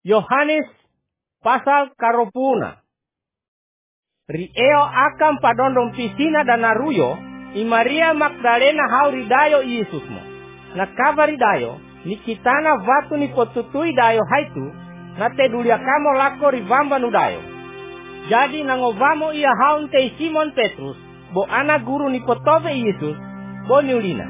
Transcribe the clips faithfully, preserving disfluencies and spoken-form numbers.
Yohanes pasal karopuna. Rieo akam padondong pisina dan naruyo, i Maria Magdalena hau ridayo Yesusmo. Na kabar ridayo, ni kitana vatu ni potutui dayo haitu, na tedulia kamo lako rivamba nudayo. Jadi nangovamo ia haun te Simon Petrus, bo anak guru ni potove Yesus, bo niulina.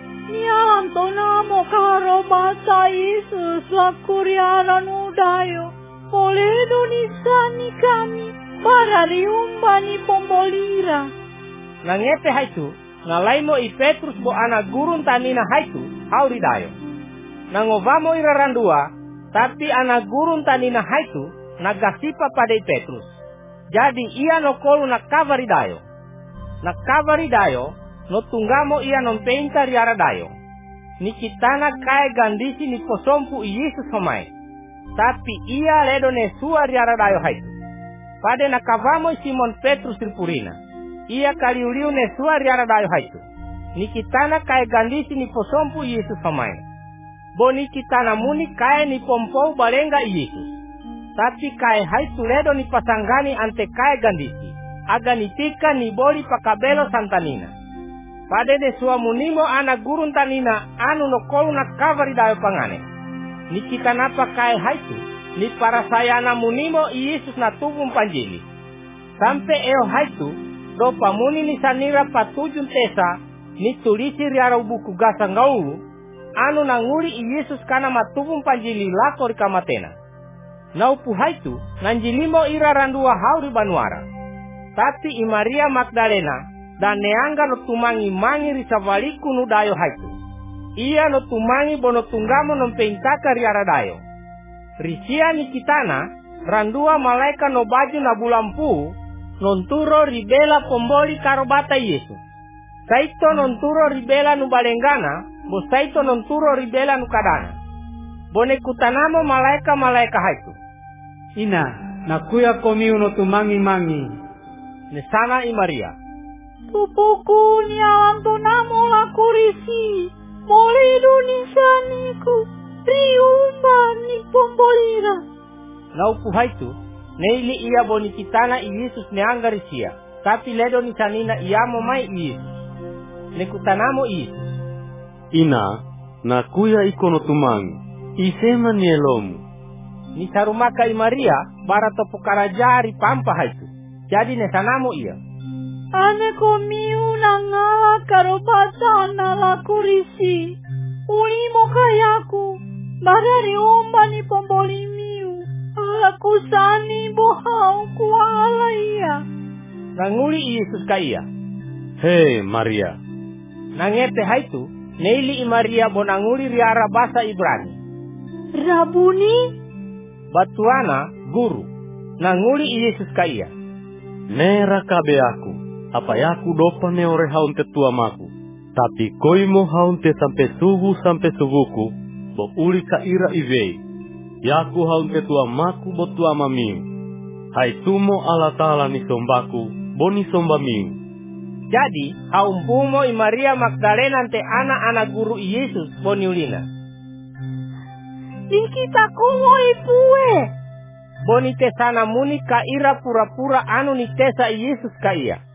Nianto namo karo basa Yesus lakuriana nudayo, oleh donisani kami, para riumbani pombolira. Nangepe haitu, nalaimo i Petrus bo anak gurun tanina haitu, hau ridayo. Nangovamo irarandua, tapi anak gurun tanina haitu, nagasipa pada i Petrus. Jadi ia no kolu nakavaridayo. Nakavaridayo, no tunggamo ia non peinta riaradayo. Ni kitana kae gandisi ni posompu i Yesus homai. Tapi ia ledo ne sua riaradayo haitu. Pade nakavamo Simon Petrus ripurina. Ia kaliuliu ne sua riaradayo haitu. Ni kitana kae gandisi ni posompu i Yesus homai. Bo ni kitana muni kae ni pompou balenga i Yesus. Tapi kae haitu ledo ni pasanggani ante kae gandisi. Aga nitika ni boli pakabelo santanina. Pade de sua munimo anak gurun tanina anu no kolu na kavari dayo pangane. Ni kita napa kae haitu, ni para sayana munimo Yesus na tubum panjili. Sampe eo haitu, do pamuni ni sanira patujun tesa, ni tulisi riarau buku gasa ngaulu, anu nanguri Yesus kana matubum panjili lako rikamatena. Naupu haitu, nanjilimo ira randua hauri banuara. Tapi i Maria Magdalena, dan neangga no tumangi mangi risavaliku nudayo haitu. Ia no tumangi bono tunggamo no peintaka riaradayo. Risia ni kitana, randua malaika no baju na bulampu, nonturo ribela pomboli karobata Yesus. Saito nonturo ribela nu balengana, bo saito nonturo ribela nu kadana. Bone kutanamo malaika-malaika haitu. Ina, nakuya komiu no tumangi mangi. Nesana i Maria. Tupuku ni alanto namo lakurisi, moledo nisaniku, riumba ni pombolira. Naupu haitu, neili ia boni kitana i Yesus neangga risia, tapi ledo nisanina iamo mai i Yesus. Nekutanamo i Yesus. Ina, nakuya ikono tumangi, isema ni elomu. Ni sarumaka i Maria, bara topo karajari pampa haitu, jadi nesanamo ia. Ane komiu nangala karobata lakurisi, ulimo kayaku, barari umba ni pombolimiu, alaku sani bohau kuala ia. Nanguli Yesus ka ia. Hei Maria. Nangete haitu, neili i Maria bonanguli riara basa Ibrani. Rabuni? Batuana, guru. Nanguli Yesus ka ia. Nera kabe aku. Apa yaku dopa ne ore haun te tua maku. Tapi koi mo haun te sampai subuh sampai subuhku, bo uli ka ira ivei. Yaku haun te tua maku bo tua mamiu. Hai tumo ala tala ni sombaku, bo ni somba miu. Jadi, haun pumo i Maria Magdalena ante anak-anak guru Yesus bo niulina. Dikita kumo ipue. Bo ni tesana muni ka ira pura-pura anu ni tesa Yesus ka ia.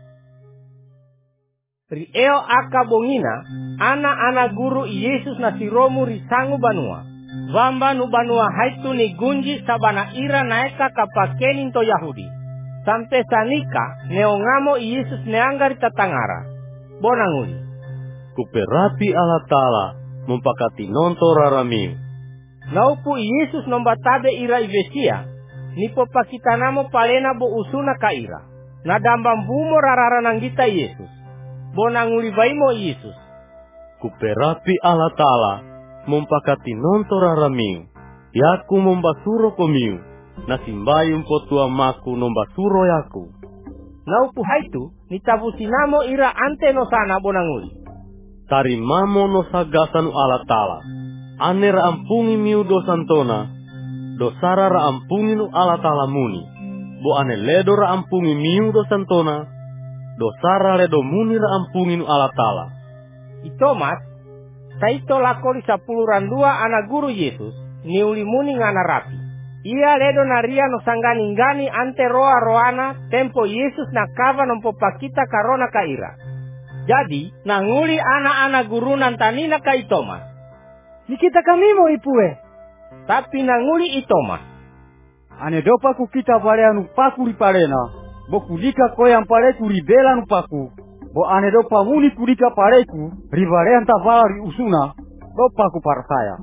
Rieo aka bongina, anak-anak guru Yesus na siromu risangu banua. Vamba nu banua haitu ni gunji sabana ira naeka kapakenin to Yahudi. Sampai sanika neongamo Yesus neanggar tatangara. Bonanguli. Kuperapi ala tala, mempakati nonto raramiu. Naupu Yesus nombatabe ira ivesia, nipo pakitanamo palena bo usuna ka ira. Nadambam bumo rararananggita Yesus. Bonanguli baimo Yesus. Kuperapi ala tala, mempakati nonto raramiu. Yaku membasuro komiu, nasimbayum potua maku nombasuro yaku. Naupu haitu, nitabusinamo ira ante no sana bonanguli. Tarimamo no sagasanu ala tala. Ane raampungi miu dosantona, dosara raampungi nu ala tala muni. Bo ane ledo raampungi miu dosantona, dosara ledo muni raampungi nu ala tala. I Thomas, saito lakori sapuluh randua anak guru Yesus, niuli muni ngana rapi. Ia ledo naria no sanggani-ngani ante roa roana tempo Yesus nakava nompo pakita karona kaira. Jadi nanguli anak-anak gurunan tanina kai Thomas. Nikita kami mo ipue. Tapi nanguli i Thomas. Ane dopa ku kita pare anu paku ripalena. Bo kulika koyang pare ku ribela anu paku. Bo ane dopa muni kulika pareku ribalean tavala ri usuna. Dopa ku para saya.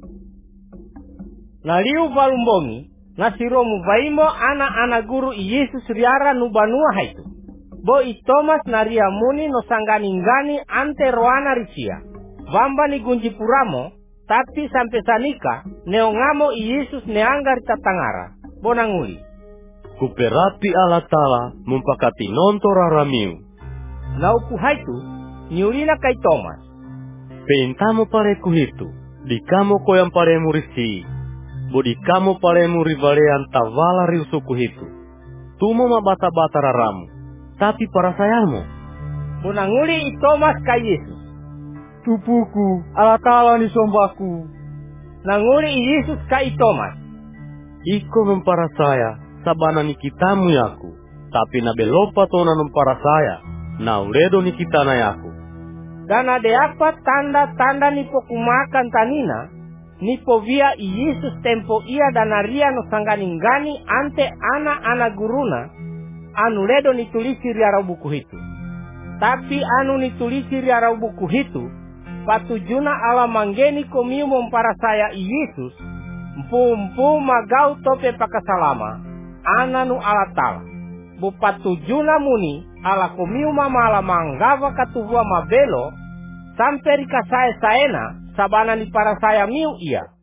Naliu balumbongi nasiromu baimo anak-anak guru Yesus riara nubanua haitu. Bo i Thomas naria muni no sanggani-ngani ante roana risia. Vamba ni gunji puramo, tapi sampai sanika neongamo i Yesus neanggar tatangara. Bo nanguli. Kuperati ala tala mumpakati nonto raramiu. Naupu haitu niulina kai Thomas. Peintamo pareku hitu, dikamo koyang paremu risi. Bodi kamu paremu rivalean tavala riusuku hitu. Tumo mabata-bata raramu, tapi para sayamu. Munanguli i Thomas ka Yesus. Tupuku, ala tala ni sombaku. Nanguli i Yesus ka i Thomas. Iko mempara saya, sabana ni kitamu yaku. Tapi nabelopa tona mempara saya, na uledo ni kitana yaku. Dan ade apa tanda-tanda ni pokumakan tanina? Nipo via i Yesus tempo ia danaria no sanggani-ngani ante anak-anak guruna anu ledo nitulisi riarau buku hitu. Tapi anu nitulisi riarau buku hitu patujuna ala manggeni komiu mempara saya i Yesus mpu-mpu magau tope pakasalama ananu ala tala. Bu patujuna muni ala komiu mamala manggava katuvua mabelo sampai rika saya saena sabana ni para saya miu ia.